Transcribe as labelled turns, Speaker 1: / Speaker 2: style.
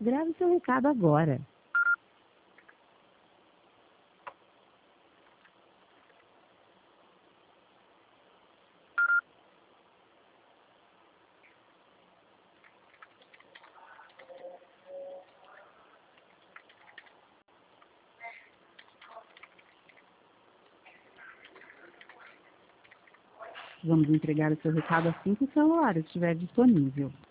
Speaker 1: Grave seu recado agora. Vamos entregar o seu recado assim que o celular estiver disponível.